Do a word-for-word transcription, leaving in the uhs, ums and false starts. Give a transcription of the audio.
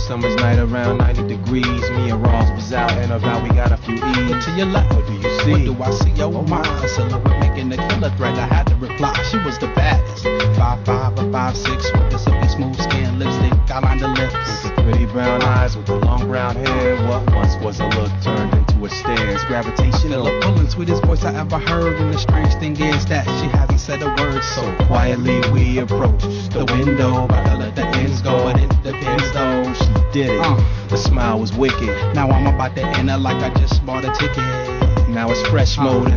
summer's night around ninety degrees. Me and Ross was out and about, we got a few E's. Look to your left, What do you see? what do I see? Oh my, a silhouette making a killer threat. I had to reply, she was the baddest. Five five or five six with the silky smooth skin, lipstick, outlined the lips. With the pretty brown eyes, with the long brown hair. What once was a look turned into a stare. It's Feel gravitational. a pulling, sweetest voice I ever heard. And the strange thing is that she hasn't said a word. So Quietly we approach the window, about to let the ends go, but it depends though. She did it. Uh. The smile was wicked. now I'm about to enter like I just bought a ticket. Now it's fresh Uh. mode in